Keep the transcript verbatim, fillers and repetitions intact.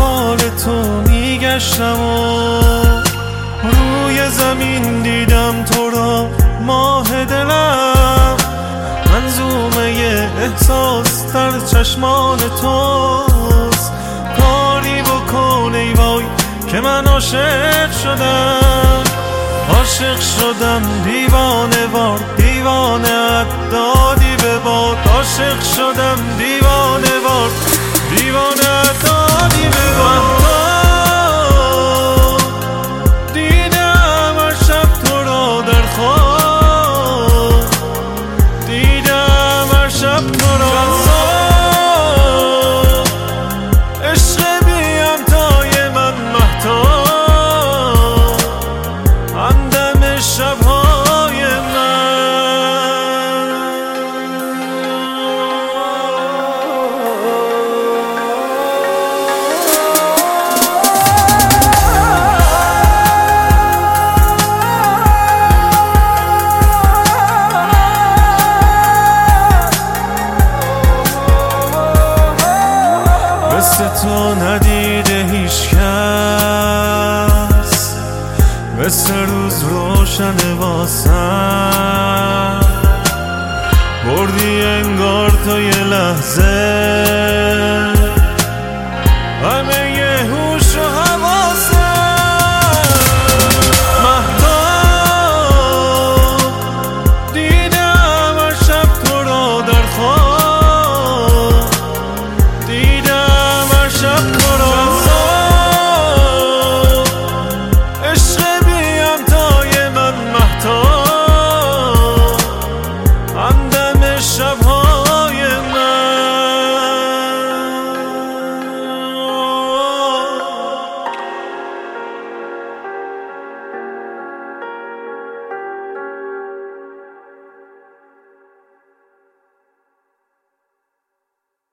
دنبال تو میگشتم و روی زمین دیدم تو را ماه دلم، منظومه احساس در چشمان توست. کاری بکن ای وای که من عاشق شدم، عاشق شدم دیوانه وار، دیوانه ات دادی به باد. عاشق شدم دیوانه وار، دیوانه ات دادی به باد. دیدم هر شب تو را در خواب، دیدم هر شب تو را عشق بی همتای من مهتاب، همدم شبهای مثل تو ندیده هیچ کس، مثل روز روشن واسم، بردی انگار تو یه لحظه